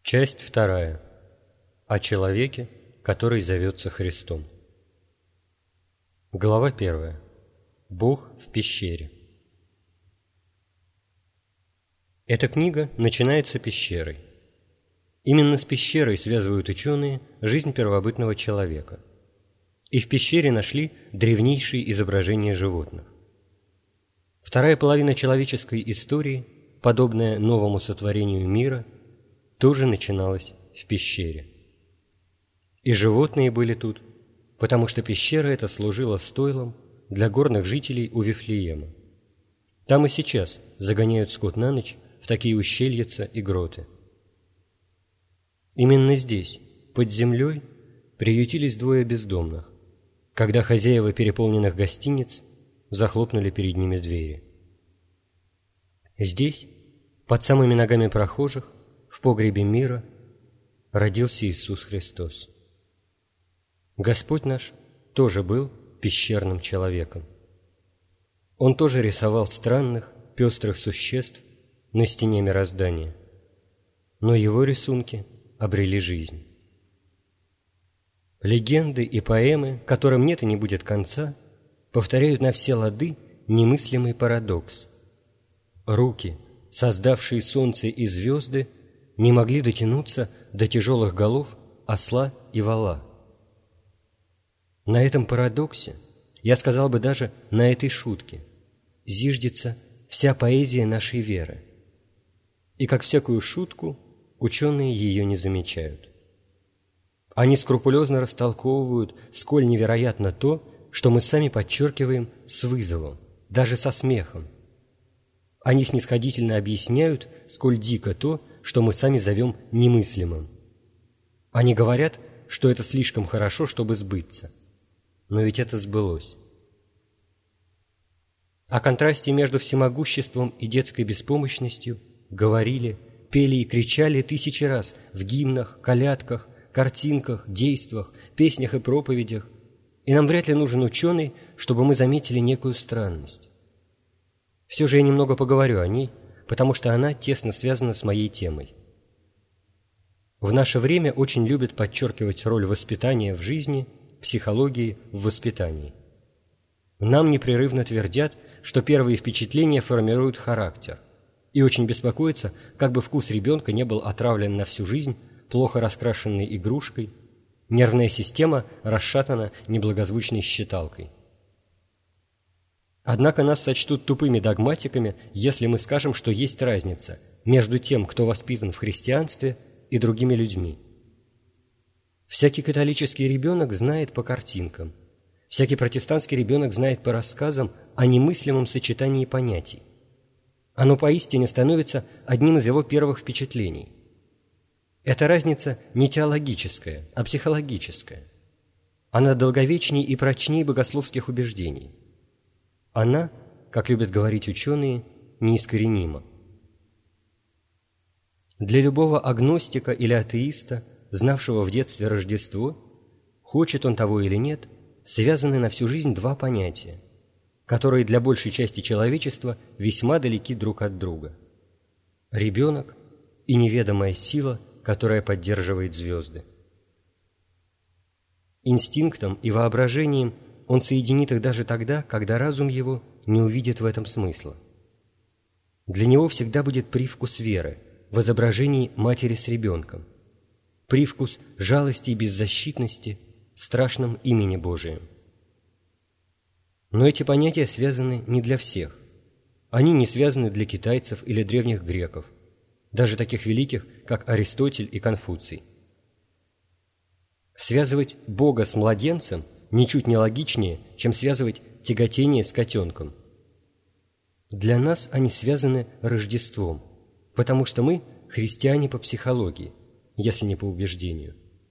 Часть 2. О человеке, который зовется Христом. Глава 1. Бог в пещере. Эта книга начинается пещерой. Именно с пещерой связывают ученые жизнь первобытного человека. И в пещере нашли древнейшие изображения животных. Вторая половина человеческой истории, подобная новому сотворению мира, тоже начиналась в пещере. И животные были тут, потому что пещера эта служила стойлом для горных жителей у Вифлеема. Там и сейчас загоняют скот на ночь в такие ущельица и гроты. Именно здесь, под землей, приютились двое бездомных, когда хозяева переполненных гостиниц захлопнули перед ними двери. Здесь, под самыми ногами прохожих, в погребе мира, родился Иисус Христос. Господь наш тоже был пещерным человеком. Он тоже рисовал странных, пестрых существ на стене мироздания, но его рисунки обрели жизнь. Легенды и поэмы, которым нет и не будет конца, повторяют на все лады немыслимый парадокс. Руки, создавшие солнце и звезды, не могли дотянуться до тяжелых голов осла и вола. На этом парадоксе, я сказал бы даже на этой шутке, зиждется вся поэзия нашей веры. И как всякую шутку, ученые ее не замечают. Они скрупулезно растолковывают, сколь невероятно то, что мы сами подчеркиваем с вызовом, даже со смехом. Они снисходительно объясняют, сколь дико то, что мы сами зовем немыслимым. Они говорят, что это слишком хорошо, чтобы сбыться. Но ведь это сбылось. О контрасте между всемогуществом и детской беспомощностью говорили, пели и кричали тысячи раз в гимнах, колядках, картинках, действах, песнях и проповедях, и нам вряд ли нужен ученый, чтобы мы заметили некую странность. Все же я немного поговорю о ней, потому что она тесно связана с моей темой. В наше время очень любят подчеркивать роль воспитания в жизни, психологии в воспитании. Нам непрерывно твердят, что первые впечатления формируют характер, и очень беспокоятся, как бы вкус ребенка не был отравлен на всю жизнь плохо раскрашенной игрушкой, нервная система расшатана неблагозвучной считалкой. Однако нас сочтут тупыми догматиками, если мы скажем, что есть разница между тем, кто воспитан в христианстве, и другими людьми. Всякий католический ребенок знает по картинкам, всякий протестантский ребенок знает по рассказам о немыслимом сочетании понятий. Оно поистине становится одним из его первых впечатлений. Эта разница не теологическая, а психологическая. Она долговечней и прочней богословских убеждений. Она, как любят говорить ученые, неискоренима. Для любого агностика или атеиста, знавшего в детстве Рождество, хочет он того или нет, связаны на всю жизнь два понятия, которые для большей части человечества весьма далеки друг от друга. Ребенок и неведомая сила, которая поддерживает звезды. Инстинктом и воображением он соединит их даже тогда, когда разум его не увидит в этом смысла. Для него всегда будет привкус веры в изображении матери с ребенком, привкус жалости и беззащитности в страшном имени Божием. Но эти понятия связаны не для всех. Они не связаны для китайцев или древних греков, даже таких великих, как Аристотель и Конфуций. Связывать Бога с младенцем ничуть не логичнее, чем связывать тяготение с котенком. Для нас они связаны Рождеством, потому что мы христиане по психологии, если не по убеждению.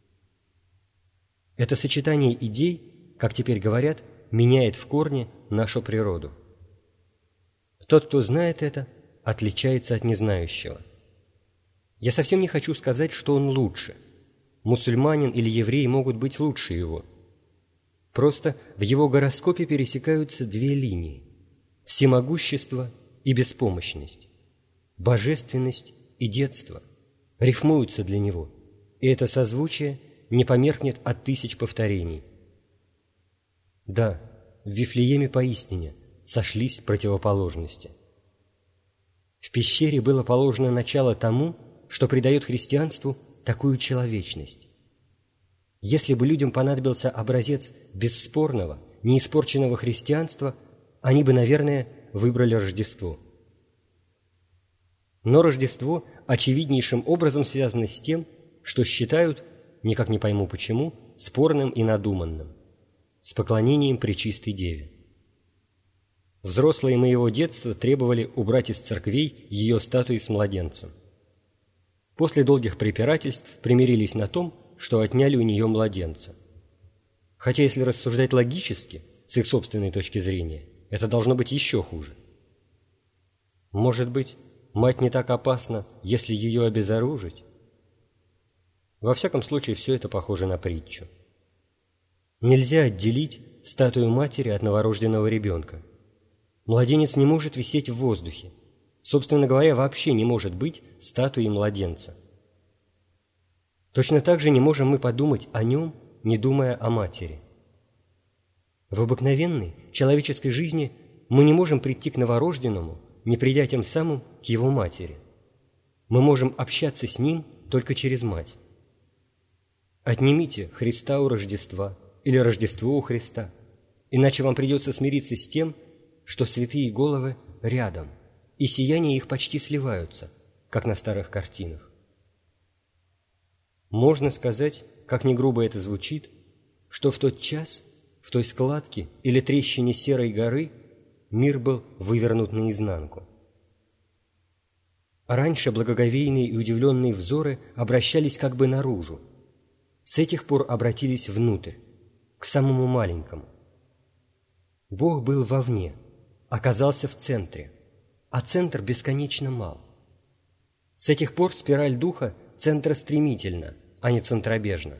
Это сочетание идей, как теперь говорят, меняет в корне нашу природу. Тот, кто знает это, отличается от незнающего. Я совсем не хочу сказать, что он лучше. Мусульманин или еврей могут быть лучше его. Просто в его гороскопе пересекаются две линии – всемогущество и беспомощность, божественность и детство, рифмуются для него, и это созвучие не померкнет от тысяч повторений. Да, в Вифлееме поистине сошлись противоположности. В пещере было положено начало тому, что придает христианству такую человечность. Если бы людям понадобился образец бесспорного, неиспорченного христианства, они бы, наверное, выбрали Рождество. Но Рождество очевиднейшим образом связано с тем, что считают, никак не пойму почему, спорным и надуманным, с поклонением Пречистой Деве. Взрослые моего детства требовали убрать из церквей ее статуи с младенцем. После долгих препирательств примирились на том, что отняли у нее младенца. Хотя, если рассуждать логически, с их собственной точки зрения, это должно быть еще хуже. Может быть, мать не так опасна, если ее обезоружить? Во всяком случае, все это похоже на притчу. Нельзя отделить статую матери от новорожденного ребенка. Младенец не может висеть в воздухе. Собственно говоря, вообще не может быть статуей младенца. Точно так же не можем мы подумать о нем, не думая о матери. В обыкновенной человеческой жизни мы не можем прийти к новорожденному, не придя тем самым к его матери. Мы можем общаться с ним только через мать. Отнимите Христа у Рождества или Рождество у Христа, иначе вам придется смириться с тем, что святые головы рядом, и сияния их почти сливаются, как на старых картинах. Можно сказать, как ни грубо это звучит, что в тот час, в той складке или трещине серой горы мир был вывернут наизнанку. Раньше благоговейные и удивленные взоры обращались как бы наружу. С этих пор обратились внутрь, к самому маленькому. Бог был вовне, оказался в центре, а центр бесконечно мал. С этих пор спираль духа центростремительна, а не центробежна.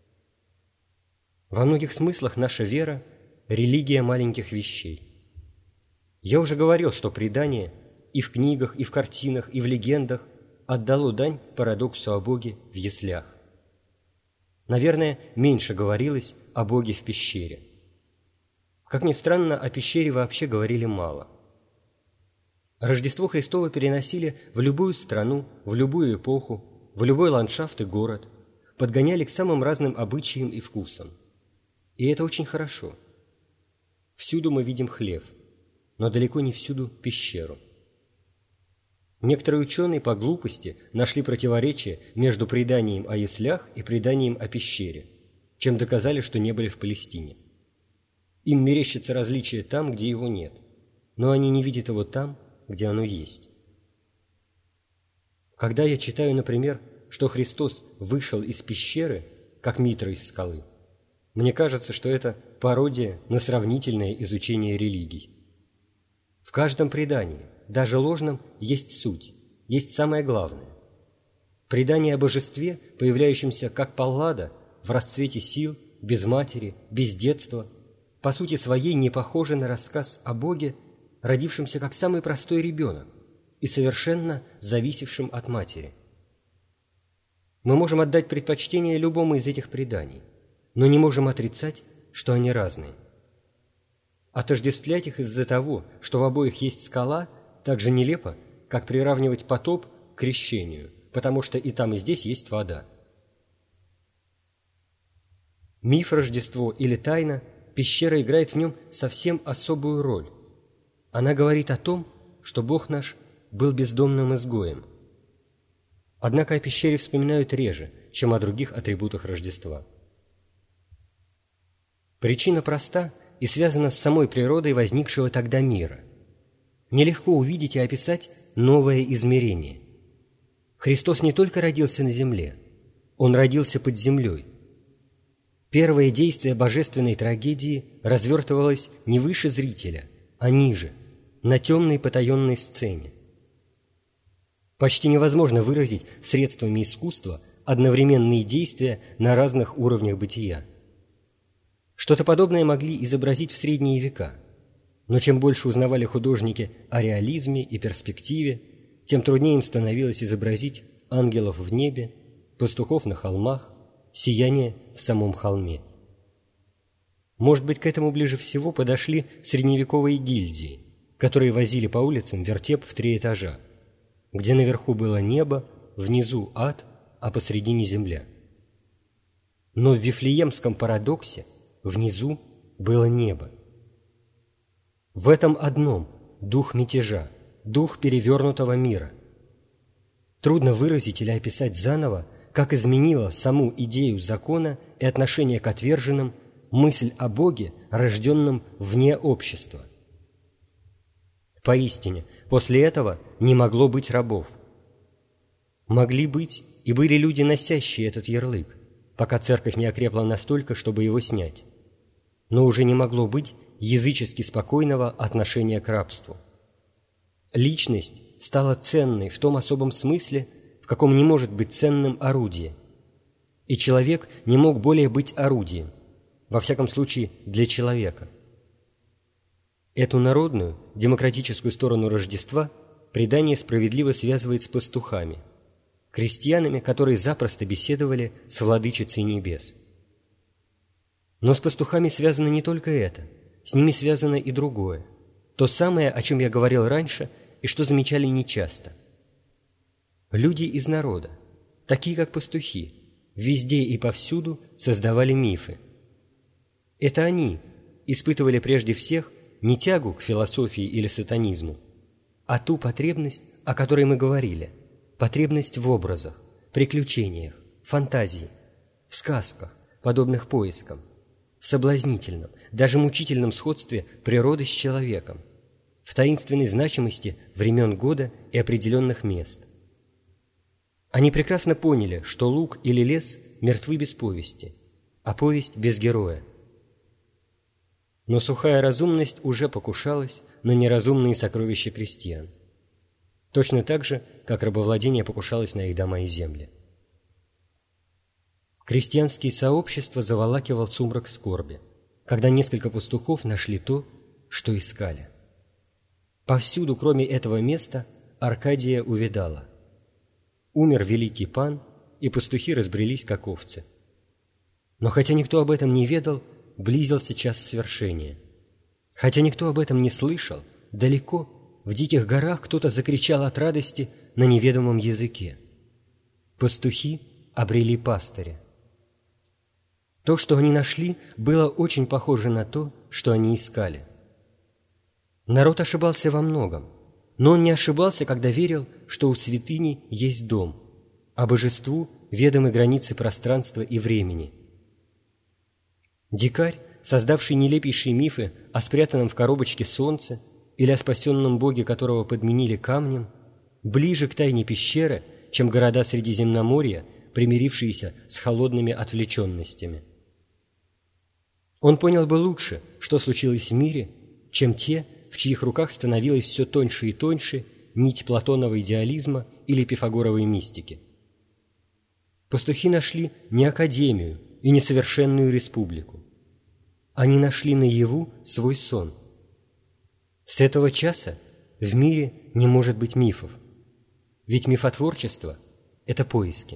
Во многих смыслах наша вера – религия маленьких вещей. Я уже говорил, что предание и в книгах, и в картинах, и в легендах отдало дань парадоксу о Боге в яслях. Наверное, меньше говорилось о Боге в пещере. Как ни странно, о пещере вообще говорили мало. Рождество Христово переносили в любую страну, в любую эпоху, в любой ландшафт и город, подгоняли к самым разным обычаям и вкусам. И это очень хорошо. Всюду мы видим хлев, но далеко не всюду пещеру. Некоторые ученые по глупости нашли противоречие между преданием о яслях и преданием о пещере, чем доказали, что не были в Палестине. Им мерещится различие там, где его нет, но они не видят его там, где оно есть. Когда я читаю, например, что Христос вышел из пещеры, как Митра из скалы, мне кажется, что это пародия на сравнительное изучение религий. В каждом предании, даже ложном, есть суть, есть самое главное. Предание о божестве, появляющемся как Паллада, в расцвете сил, без матери, без детства, по сути своей не похоже на рассказ о Боге, родившемся как самый простой ребенок и совершенно зависевшим от матери. Мы можем отдать предпочтение любому из этих преданий, но не можем отрицать, что они разные. Отождествлять их из-за того, что в обоих есть скала, так же нелепо, как приравнивать потоп к крещению, потому что и там, и здесь есть вода. Миф Рождество или тайна, пещера играет в нем совсем особую роль. Она говорит о том, что Бог наш был бездомным изгоем. Однако о пещере вспоминают реже, чем о других атрибутах Рождества. Причина проста и связана с самой природой возникшего тогда мира. Нелегко увидеть и описать новое измерение. Христос не только родился на земле, Он родился под землей. Первое действие божественной трагедии развертывалось не выше зрителя, а ниже, на темной потаенной сцене. Почти невозможно выразить средствами искусства одновременные действия на разных уровнях бытия. Что-то подобное могли изобразить в средние века, но чем больше узнавали художники о реализме и перспективе, тем труднее им становилось изобразить ангелов в небе, пастухов на холмах, сияние в самом холме. Может быть, к этому ближе всего подошли средневековые гильдии, которые возили по улицам вертеп в 3 этажа, где наверху было небо, внизу ад, а посредине земля. Но в Вифлеемском парадоксе внизу было небо. В этом одном дух мятежа, дух перевернутого мира. Трудно выразить или описать заново, как изменила саму идею закона и отношение к отверженным мысль о Боге, рожденном вне общества. Поистине, после этого не могло быть рабов. Могли быть и были люди, носящие этот ярлык, пока церковь не окрепла настолько, чтобы его снять. Но уже не могло быть язычески спокойного отношения к рабству. Личность стала ценной в том особом смысле, в каком не может быть ценным орудие. И человек не мог более быть орудием, во всяком случае для человека. Эту народную, демократическую сторону Рождества предание справедливо связывает с пастухами, крестьянами, которые запросто беседовали с владычицей небес. Но с пастухами связано не только это, с ними связано и другое, то самое, о чем я говорил раньше и что замечали нечасто. Люди из народа, такие как пастухи, везде и повсюду создавали мифы. Это они испытывали прежде всех не тягу к философии или сатанизму, а ту потребность, о которой мы говорили, потребность в образах, приключениях, фантазии, в сказках, подобных поискам, в соблазнительном, даже мучительном сходстве природы с человеком, в таинственной значимости времен года и определенных мест. Они прекрасно поняли, что луг или лес мертвы без повести, а повесть без героя. Но сухая разумность уже покушалась на неразумные сокровища крестьян, точно так же, как рабовладение покушалось на их дома и земли. Крестьянские сообщества заволакивал сумрак скорби, когда несколько пастухов нашли то, что искали. Повсюду, кроме этого места, Аркадия увядала. Умер великий пан, и пастухи разбрелись, как овцы. Но хотя никто об этом не ведал, близился час свершения. Хотя никто об этом не слышал, далеко, в диких горах кто-то закричал от радости на неведомом языке. Пастухи обрели пастыря. То, что они нашли, было очень похоже на то, что они искали. Народ ошибался во многом, но он не ошибался, когда верил, что у святыни есть дом, а божеству ведомы границы пространства и времени. Дикарь, создавший нелепейшие мифы о спрятанном в коробочке солнце или о спасенном боге, которого подменили камнем, ближе к тайне пещеры, чем города Средиземноморья, примирившиеся с холодными отвлеченностями. Он понял бы лучше, что случилось в мире, чем те, в чьих руках становилась все тоньше и тоньше нить платонового идеализма или пифагоровой мистики. Пастухи нашли не академию и не совершенную республику. Они нашли наяву свой сон. С этого часа в мире не может быть мифов, ведь мифотворчество – это поиски.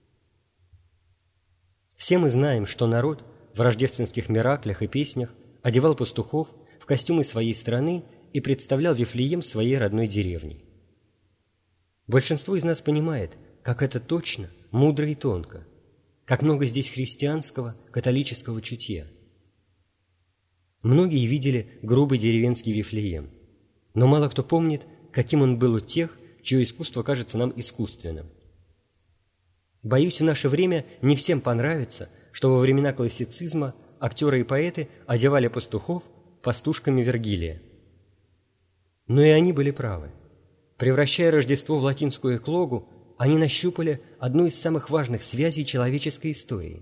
Все мы знаем, что народ в рождественских мираклях и песнях одевал пастухов в костюмы своей страны и представлял Вифлеем своей родной деревней. Большинство из нас понимает, как это точно, мудро и тонко, как много здесь христианского, католического чутья. Многие видели грубый деревенский Вифлеем, но мало кто помнит, каким он был у тех, чье искусство кажется нам искусственным. Боюсь, в наше время не всем понравится, что во времена классицизма актеры и поэты одевали пастухов пастушками Вергилия. Но и они были правы. Превращая Рождество в латинскую эклогу, они нащупали одну из самых важных связей человеческой истории.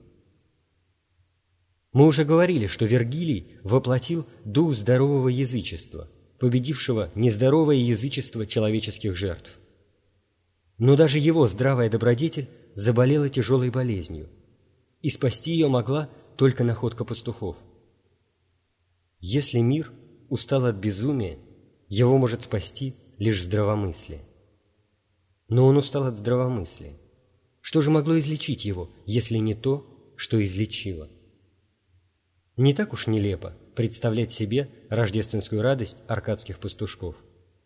Мы уже говорили, что Вергилий воплотил дух здорового язычества, победившего нездоровое язычество человеческих жертв. Но даже его здравая добродетель заболела тяжелой болезнью, и спасти ее могла только находка пастухов. Если мир устал от безумия, его может спасти лишь здравомыслие. Но он устал от здравомыслия. Что же могло излечить его, если не то, что излечило? Не так уж нелепо представлять себе рождественскую радость аркадских пастушков.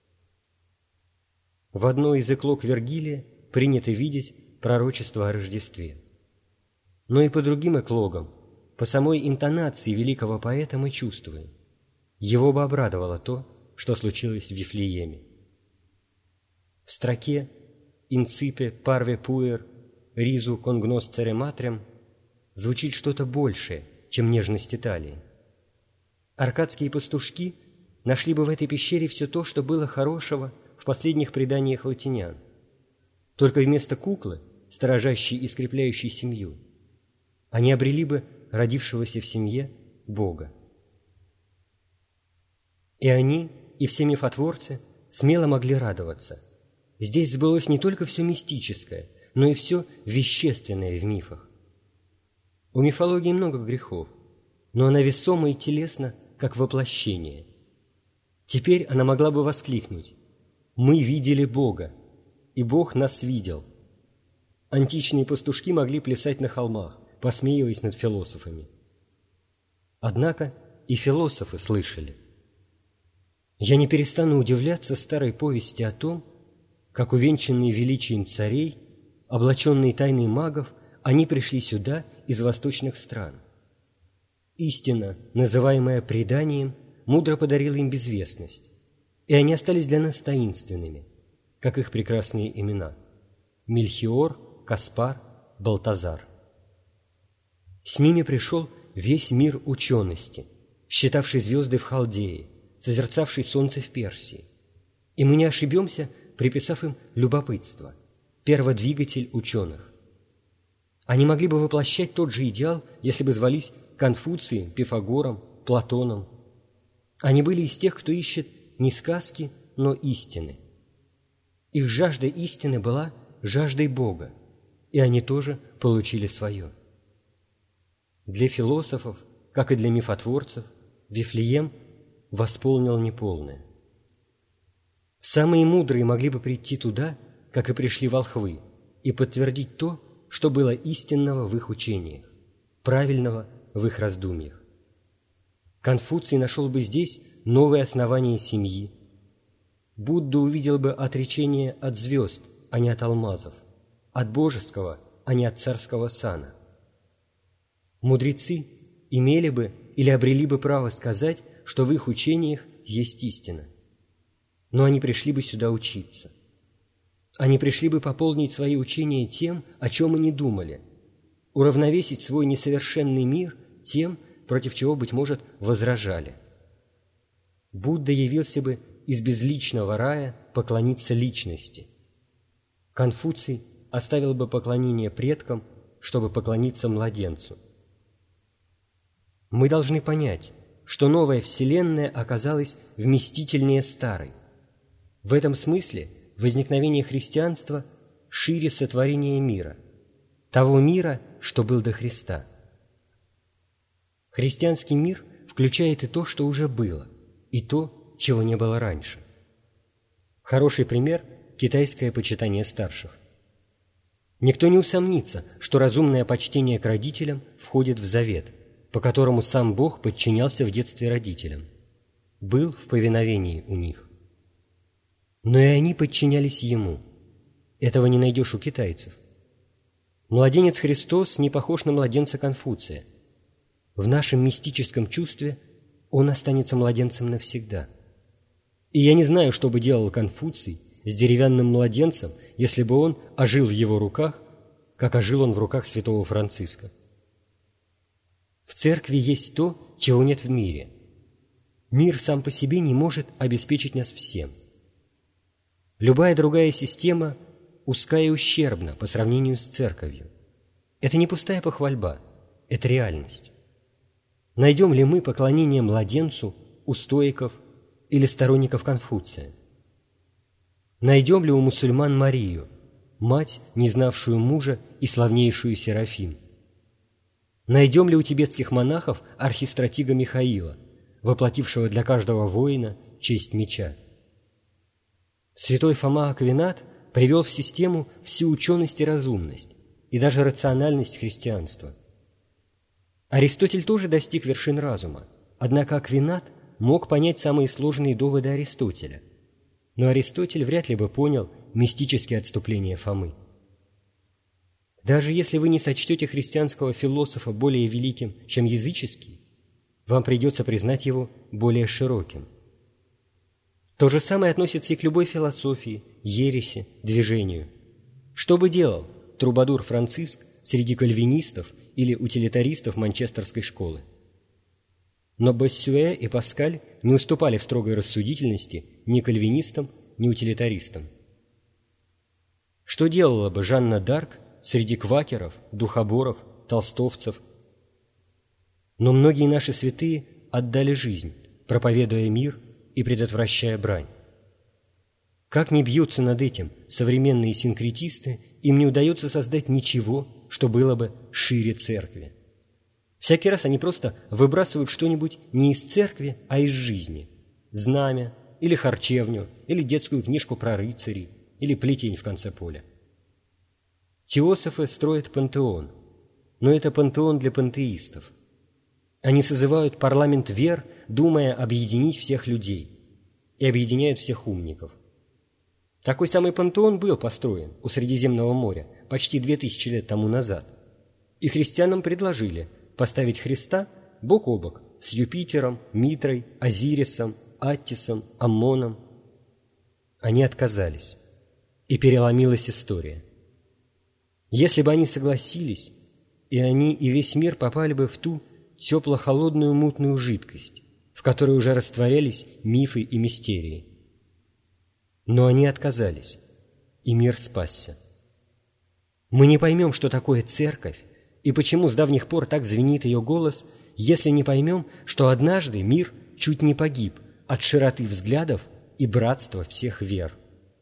В одной из эклог Вергилия принято видеть пророчество о Рождестве. Но и по другим эклогам, по самой интонации великого поэта мы чувствуем, его бы обрадовало то, что случилось в Вифлееме. В строке «Инципе парве пуэр ризу конгносцере матрем» звучит что-то большее, чем нежность Италии. Аркадские пастушки нашли бы в этой пещере все то, что было хорошего в последних преданиях латинян. Только вместо куклы, сторожащей и скрепляющей семью, они обрели бы родившегося в семье Бога. И они, и все мифотворцы смело могли радоваться. Здесь сбылось не только все мистическое, но и все вещественное в мифах. У мифологии много грехов, но она весома и телесна, как воплощение. Теперь она могла бы воскликнуть: «Мы видели Бога, и Бог нас видел». Античные пастушки могли плясать на холмах, посмеиваясь над философами. Однако и философы слышали. Я не перестану удивляться старой повести о том, как увенчанные величием царей, облаченные тайной магов, они пришли сюда из восточных стран. Истина, называемая преданием, мудро подарила им безвестность, и они остались для нас таинственными, как их прекрасные имена – Мельхиор, Каспар, Балтазар. С ними пришел весь мир учености, считавший звезды в Халдее, созерцавший солнце в Персии. И мы не ошибемся, приписав им любопытство, перводвигатель ученых. Они могли бы воплощать тот же идеал, если бы звались Конфуцием, Пифагором, Платоном. Они были из тех, кто ищет не сказки, но истины. Их жажда истины была жаждой Бога, и они тоже получили свое. Для философов, как и для мифотворцев, Вифлеем восполнил неполное. Самые мудрые могли бы прийти туда, как и пришли волхвы, и подтвердить то, что было истинного в их учениях, правильного в их раздумьях. Конфуций нашел бы здесь новое основание семьи. Будда увидел бы отречение от звезд, а не от алмазов, от божеского, а не от царского сана. Мудрецы имели бы или обрели бы право сказать, что в их учениях есть истина. Но они пришли бы сюда учиться. Они пришли бы пополнить свои учения тем, о чем и не думали, уравновесить свой несовершенный мир тем, против чего, быть может, возражали. Будда явился бы из безличного рая поклониться личности. Конфуций оставил бы поклонение предкам, чтобы поклониться младенцу. Мы должны понять, что новая вселенная оказалась вместительнее старой. В этом смысле возникновение христианства шире сотворения мира, того мира, что был до Христа. Христианский мир включает и то, что уже было, и то, чего не было раньше. Хороший пример – китайское почитание старших. Никто не усомнится, что разумное почтение к родителям входит в завет, по которому сам Бог подчинялся в детстве родителям, был в повиновении у них. Но и они подчинялись Ему. Этого не найдешь у китайцев. Младенец Христос не похож на младенца Конфуция. В нашем мистическом чувстве он останется младенцем навсегда. И я не знаю, что бы делал Конфуций с деревянным младенцем, если бы он ожил в его руках, как ожил он в руках святого Франциска. В церкви есть то, чего нет в мире. Мир сам по себе не может обеспечить нас всем. Любая другая система узка и ущербна по сравнению с церковью. Это не пустая похвальба, это реальность. Найдем ли мы поклонение младенцу у стоиков или сторонников Конфуция? Найдем ли у мусульман Марию, мать, не знавшую мужа и славнейшую Серафим? Найдем ли у тибетских монахов архистратига Михаила, воплотившего для каждого воина честь меча? Святой Фома Аквинат привел в систему всю ученость и разумность, и даже рациональность христианства. Аристотель тоже достиг вершин разума, однако Аквинат мог понять самые сложные доводы Аристотеля, но Аристотель вряд ли бы понял мистические отступления Фомы. Даже если вы не сочтете христианского философа более великим, чем языческий, вам придется признать его более широким. То же самое относится и к любой философии, ереси, движению. Что бы делал трубадур Франциск среди кальвинистов или утилитаристов манчестерской школы? Но Боссюэ и Паскаль не уступали в строгой рассудительности ни кальвинистам, ни утилитаристам. Что делала бы Жанна д'Арк среди квакеров, духоборов, толстовцев? Но многие наши святые отдали жизнь, проповедуя мир и предотвращая брань. Как ни бьются над этим современные синкретисты, им не удается создать ничего, что было бы шире церкви. Всякий раз они просто выбрасывают что-нибудь не из церкви, а из жизни. Знамя, или харчевню, или детскую книжку про рыцарей, или плетень в конце поля. Теософы строят пантеон, но это пантеон для пантеистов. Они созывают парламент вер, думая объединить всех людей, и объединяют всех умников. Такой самый пантеон был построен у Средиземного моря почти 2000 лет тому назад, и христианам предложили поставить Христа бок о бок с Юпитером, Митрой, Азирисом, Аттисом, Аммоном. Они отказались, и переломилась история. Если бы они согласились, и они, и весь мир попали бы в ту тепло-холодную мутную жидкость, в которой уже растворялись мифы и мистерии. Но они отказались, и мир спасся. Мы не поймем, что такое церковь, и почему с давних пор так звенит ее голос, если не поймем, что однажды мир чуть не погиб от широты взглядов и братства всех вер.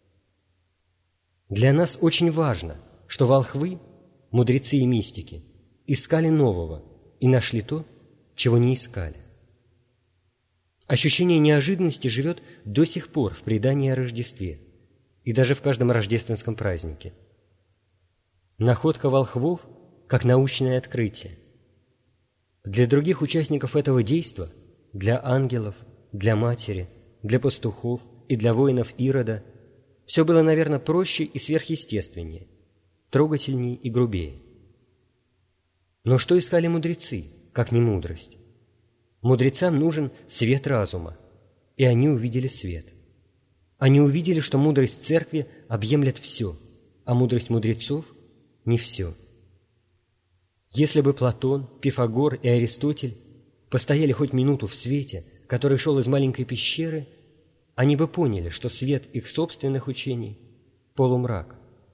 Для нас очень важно, что волхвы, мудрецы и мистики, искали нового и нашли то, чего не искали. Ощущение неожиданности живет до сих пор в предании о Рождестве и даже в каждом рождественском празднике. Находка волхвов как научное открытие. Для других участников этого действа, для ангелов, для матери, для пастухов и для воинов Ирода, все было, наверное, проще и сверхъестественнее, трогательнее и грубее. Но что искали мудрецы, как не мудрость? Мудрецам нужен свет разума, и они увидели свет. Они увидели, что мудрость церкви объемлет все, а мудрость мудрецов – не все. Если бы Платон, Пифагор и Аристотель постояли хоть минуту в свете, который шел из маленькой пещеры, они бы поняли, что свет их собственных учений – полумрак.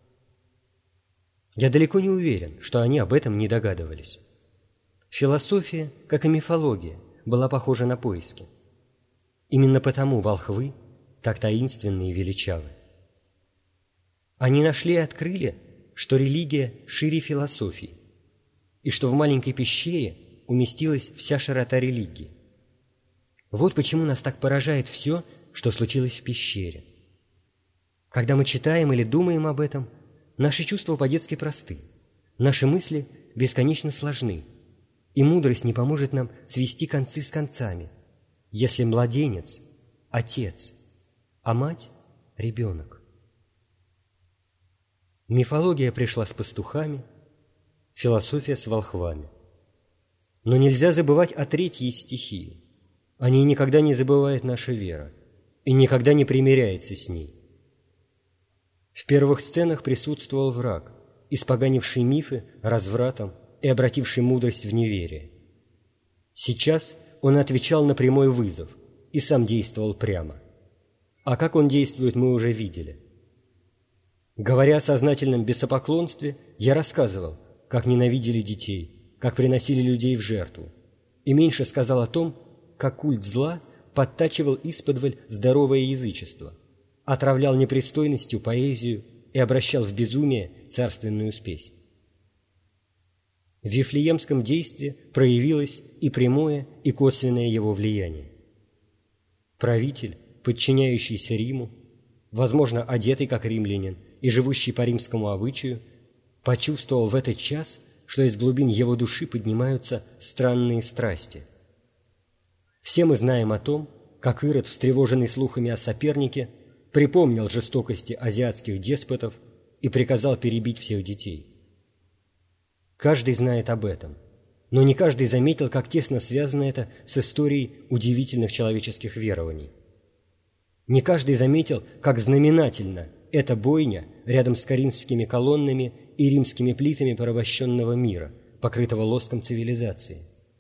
Я далеко не уверен, что они об этом не догадывались. Философия, как и мифология, была похожа на поиски. Именно потому волхвы так таинственны и величавы. Они нашли и открыли, что религия шире философии, и что в маленькой пещере уместилась вся широта религии. Вот почему нас так поражает все, что случилось в пещере. Когда мы читаем или думаем об этом, наши чувства по-детски просты, наши мысли бесконечно сложны, и мудрость не поможет нам свести концы с концами, если младенец – отец, а мать – ребенок. Мифология пришла с пастухами, философия с волхвами. Но нельзя забывать о третьей стихии. О ней никогда не забывает наша вера и никогда не примиряется с ней. В первых сценах присутствовал враг, испоганивший мифы развратом и обративший мудрость в неверие. Сейчас он отвечал на прямой вызов и сам действовал прямо. А как он действует, мы уже видели. Говоря о сознательном бесопоклонстве, я рассказывал, как ненавидели детей, как приносили людей в жертву, и меньше сказал о том, как культ зла подтачивал исподволь здоровое язычество, отравлял непристойностью поэзию и обращал в безумие царственную спесь. В Вифлеемском действии проявилось и прямое, и косвенное его влияние. Правитель, подчиняющийся Риму, возможно, одетый как римлянин и живущий по римскому обычаю, почувствовал в этот час, что из глубин его души поднимаются странные страсти. Все мы знаем о том, как Ирод, встревоженный слухами о сопернике, припомнил жестокости азиатских деспотов и приказал перебить всех детей. Каждый знает об этом, но не каждый заметил, как тесно связано это с историей удивительных человеческих верований. Не каждый заметил, как знаменательно эта бойня рядом с коринфскими колоннами и римскими плитами порабощенного мира, покрытого лоском цивилизации.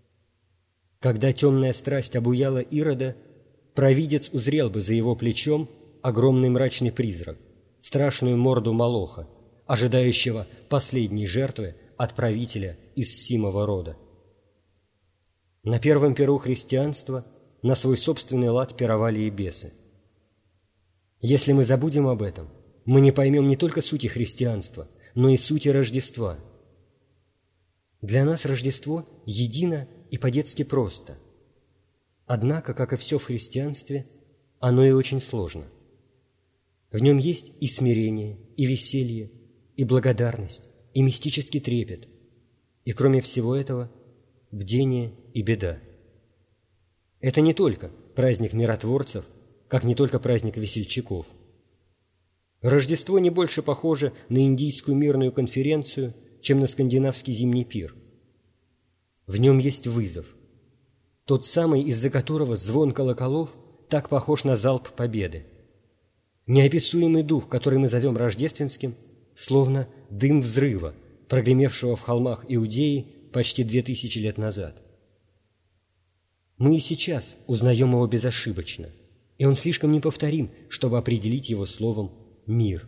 Когда темная страсть обуяла Ирода, провидец узрел бы за его плечом огромный мрачный призрак, страшную морду Молоха, ожидающего последней жертвы от правителя из Симова рода. На первом перу христианства на свой собственный лад пировали и бесы. Если мы забудем об этом, мы не поймем не только сути христианства, но и сути Рождества. Для нас Рождество едино и по-детски просто. Однако, как и все в христианстве, оно и очень сложно. В нем есть и смирение, и веселье, и благодарность, и мистический трепет, и, кроме всего этого, бдение и беда. Это не только праздник миротворцев, как не только праздник весельчаков. Рождество не больше похоже на индийскую мирную конференцию, чем на скандинавский зимний пир. В нем есть вызов, тот самый, из-за которого звон колоколов так похож на залп победы. Неописуемый дух, который мы зовем рождественским, словно дым взрыва, прогремевшего в холмах Иудеи почти 2000 лет назад. Мы и сейчас узнаем его безошибочно, и он слишком неповторим, чтобы определить его словом «мир».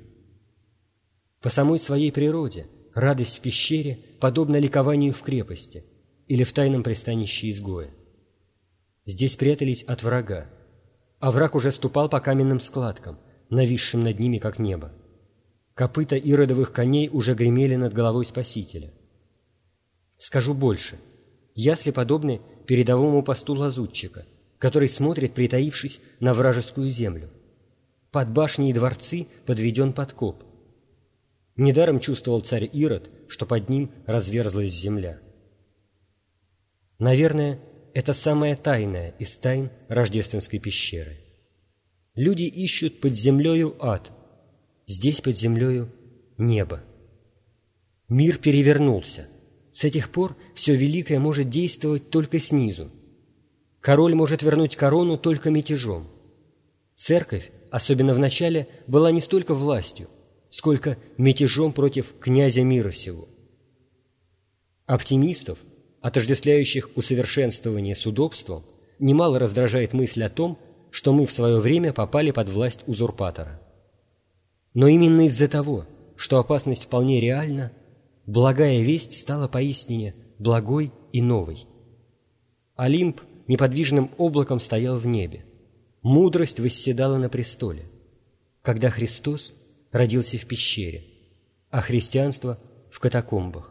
По самой своей природе радость в пещере подобна ликованию в крепости или в тайном пристанище изгоя. Здесь прятались от врага, а враг уже ступал по каменным складкам, нависшим над ними, как небо. Копыта иродовых коней уже гремели над головой Спасителя. Скажу больше. Ясли подобны передовому посту лазутчика, который смотрит, притаившись, на вражескую землю. Под башни и дворцы подведен подкоп. Недаром чувствовал царь Ирод, что под ним разверзлась земля. Наверное, это самая тайная из тайн рождественской пещеры. Люди ищут под землею ад, здесь под землею небо. Мир перевернулся. С этих пор все великое может действовать только снизу. Король может вернуть корону только мятежом. Церковь, особенно в начале, была не столько властью, сколько мятежом против князя мира сего. Оптимистов, отождествляющих усовершенствование с удобством, немало раздражает мысль о том, что мы в свое время попали под власть узурпатора. Но именно из-за того, что опасность вполне реальна, благая весть стала поистине благой и новой. Олимп неподвижным облаком стоял в небе. Мудрость восседала на престоле, когда Христос родился в пещере, а христианство – в катакомбах.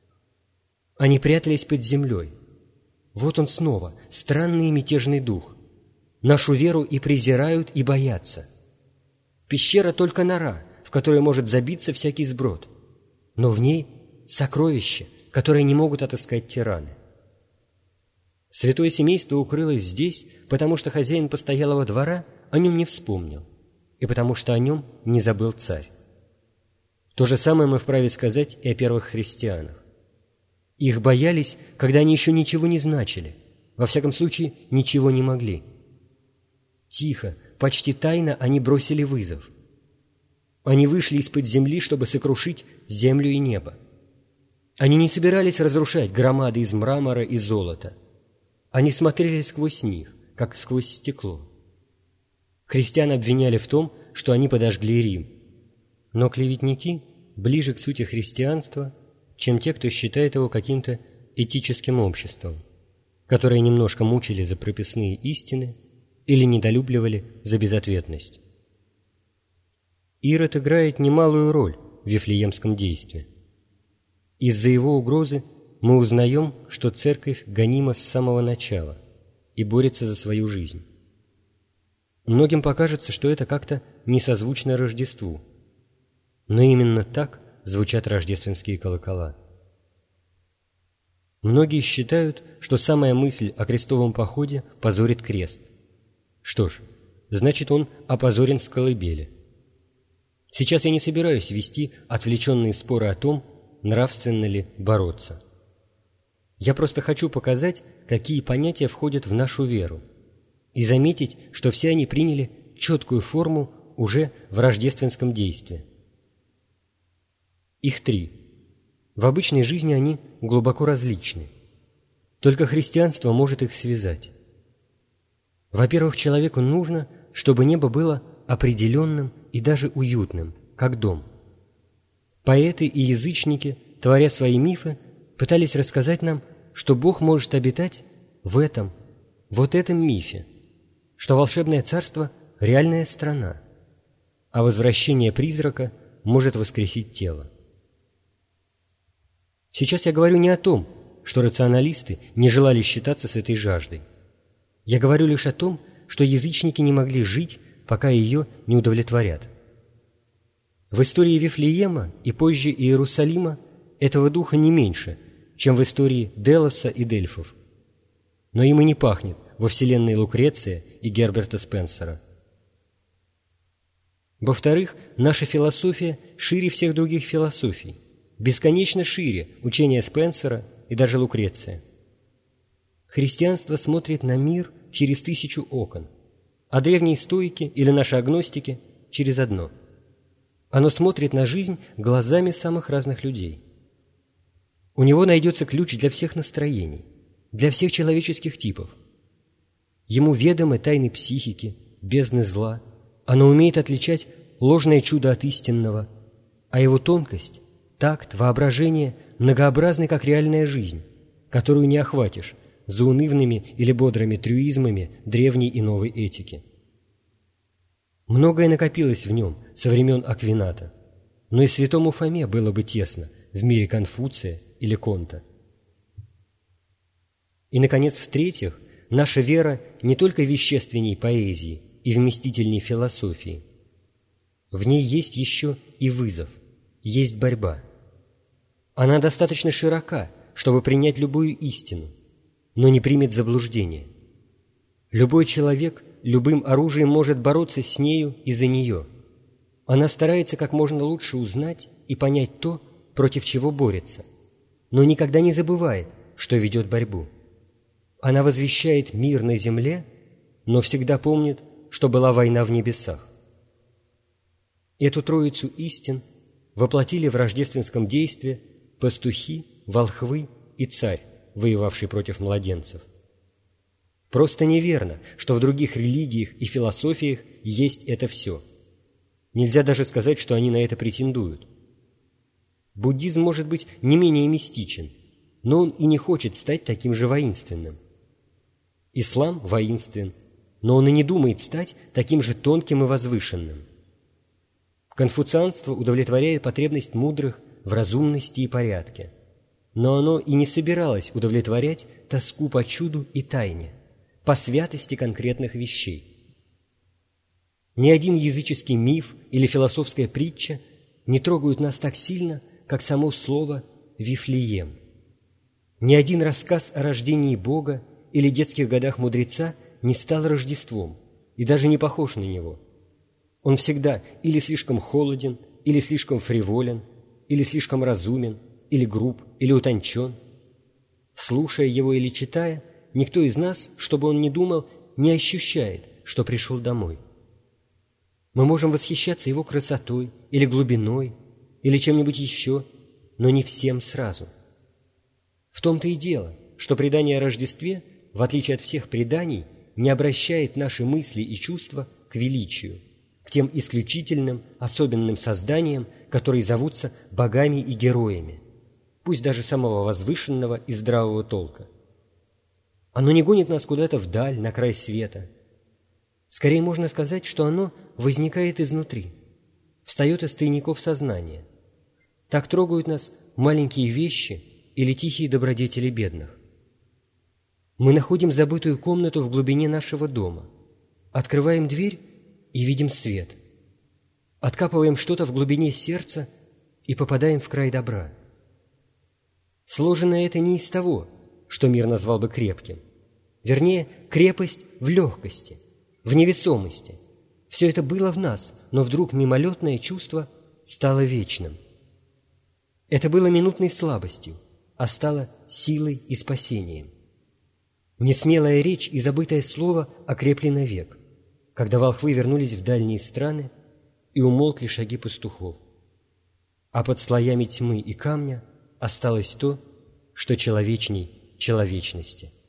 Они прятались под землей. Вот он снова, странный и мятежный дух. Нашу веру и презирают, и боятся. Пещера только нора, в которой может забиться всякий сброд, но в ней сокровища, которые не могут отыскать тираны. Святое семейство укрылось здесь, потому что хозяин постоялого двора о нем не вспомнил, и потому что о нем не забыл царь. То же самое мы вправе сказать и о первых христианах. Их боялись, когда они еще ничего не значили, во всяком случае, ничего не могли. Тихо, почти тайно они бросили вызов. Они вышли из-под земли, чтобы сокрушить землю и небо. Они не собирались разрушать громады из мрамора и золота. Они смотрели сквозь них, как сквозь стекло. Христиан обвиняли в том, что они подожгли Рим. Но клеветники ближе к сути христианства, чем те, кто считает его каким-то этическим обществом, которые немножко мучили за прописные истины или недолюбливали за безответность. Ирод играет немалую роль в вифлеемском действии. Из-за его угрозы мы узнаем, что церковь гонима с самого начала и борется за свою жизнь. Многим покажется, что это как-то не созвучно Рождеству. Но именно так звучат рождественские колокола. Многие считают, что самая мысль о крестовом походе позорит крест. Что ж, значит, он опозорен с колыбели. Сейчас я не собираюсь вести отвлеченные споры о том, нравственно ли бороться. Я просто хочу показать, какие понятия входят в нашу веру, и заметить, что все они приняли четкую форму уже в рождественском действии. Их 3. В обычной жизни они глубоко различны. Только христианство может их связать. Во-первых, человеку нужно, чтобы небо было определенным и даже уютным, как дом. Поэты и язычники, творя свои мифы, пытались рассказать нам, что Бог может обитать в этом, вот этом мифе, что волшебное царство – реальная страна, а возвращение призрака может воскресить тело. Сейчас я говорю не о том, что рационалисты не желали считаться с этой жаждой. Я говорю лишь о том, что язычники не могли жить, пока ее не удовлетворят. В истории Вифлеема и позже Иерусалима этого духа не меньше, чем в истории Делоса и Дельфов. Но им и не пахнет во вселенной Лукреция и Герберта Спенсера. Во-вторых, наша философия шире всех других философий, бесконечно шире учения Спенсера и даже Лукреция. Христианство смотрит на мир через 1000 окон, а древние стоики или наши агностики – через одно. Оно смотрит на жизнь глазами самых разных людей. У него найдется ключ для всех настроений, для всех человеческих типов. Ему ведомы тайны психики, бездны зла, оно умеет отличать ложное чудо от истинного, а его тонкость, такт, воображение многообразны, как реальная жизнь, которую не охватишь заунывными или бодрыми трюизмами древней и новой этики. Многое накопилось в нем со времен Аквината, но и святому Фоме было бы тесно в мире Конфуция или Конта. И, наконец, в-третьих, наша вера не только вещественней поэзии и вместительней философии. В ней есть еще и вызов, есть борьба. Она достаточно широка, чтобы принять любую истину, но не примет заблуждение. Любой человек любым оружием может бороться с нею и за нее. Она старается как можно лучше узнать и понять то, против чего борется, но никогда не забывает, что ведет борьбу. Она возвещает мир на земле, но всегда помнит, что была война в небесах. Эту троицу истин воплотили в рождественском действии пастухи, волхвы и царь, воевавший против младенцев. Просто неверно, что в других религиях и философиях есть это все. Нельзя даже сказать, что они на это претендуют. Буддизм может быть не менее мистичен, но он и не хочет стать таким же воинственным. Ислам воинствен, но он и не думает стать таким же тонким и возвышенным. Конфуцианство удовлетворяет потребность мудрых в разумности и порядке, но оно и не собиралось удовлетворять тоску по чуду и тайне, по святости конкретных вещей. Ни один языческий миф или философская притча не трогают нас так сильно, как само слово «Вифлеем». Ни один рассказ о рождении Бога или детских годах мудреца не стал Рождеством и даже не похож на него. Он всегда или слишком холоден, или слишком фриволен, или слишком разумен, или груб, или утончен. Слушая его или читая, никто из нас, что бы он ни думал, не ощущает, что пришел домой. Мы можем восхищаться его красотой или глубиной, или чем-нибудь еще, но не всем сразу. В том-то и дело, что предание о Рождестве, в отличие от всех преданий, не обращает наши мысли и чувства к величию, к тем исключительным, особенным созданиям, которые зовутся богами и героями, пусть даже самого возвышенного и здравого толка. Оно не гонит нас куда-то вдаль, на край света. Скорее можно сказать, что оно возникает изнутри, встает из тайников сознания. Так трогают нас маленькие вещи или тихие добродетели бедных. Мы находим забытую комнату в глубине нашего дома, открываем дверь и видим свет. откапываем что-то в глубине сердца и попадаем в край добра. Сложено это не из того, что мир назвал бы крепким. Вернее, крепость в легкости, в невесомости. Все это было в нас, но вдруг мимолетное чувство стало вечным. Это было минутной слабостью, а стало силой и спасением. Несмелая речь и забытое слово окрепли навек, когда волхвы вернулись в дальние страны и умолкли шаги пастухов. А под слоями тьмы и камня осталось то, что человечней человечности.